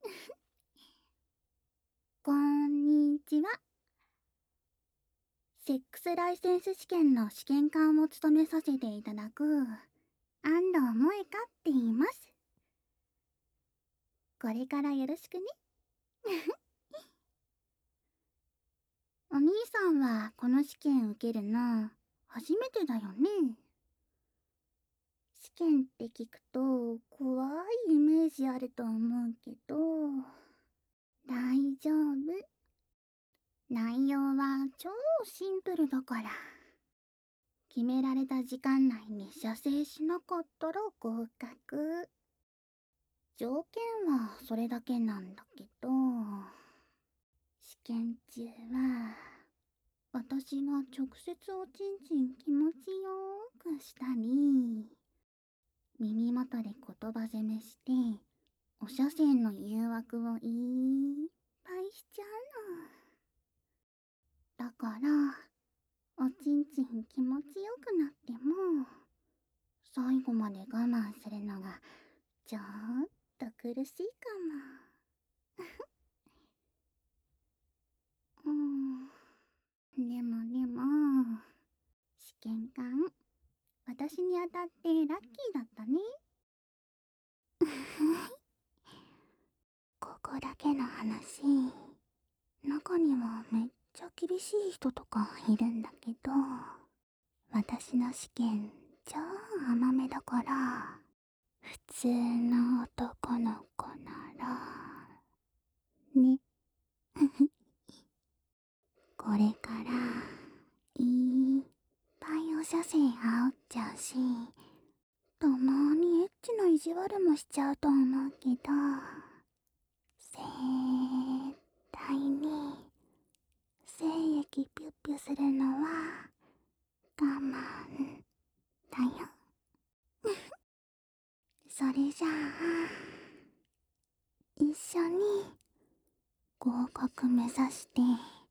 こんにちは。セックスライセンス試験の試験官を務めさせていただく安藤萌香って言います。これからよろしくね。お兄さんはこの試験受けるの初めてだよね。試験って聞くと怖いイメージあると思うけど、大丈夫。内容は超シンプルだから。決められた時間内に射精しなかったら合格。条件はそれだけなんだけど、試験中は私が直接おちんちん気持ちよーくしたり、耳元で言葉攻めしてお射精の誘惑をいっぱいしちゃうの。だからおちんちん気持ちよくなっても最後まで我慢するのがちょっと苦しいかも。でも、試験官、私に当たってラッキーだったね。ここだけの話、中にはめっちゃ厳しい人とかいるんだけど、私の試験超甘めだから、普通の男の子なら、ね。これからいっぱいお射精煽っちゃうし、たまにエッチな意地悪もしちゃうと思うけど、絶対に精液ピュッピュするのは我慢だよ。それじゃあ一緒に合格目指して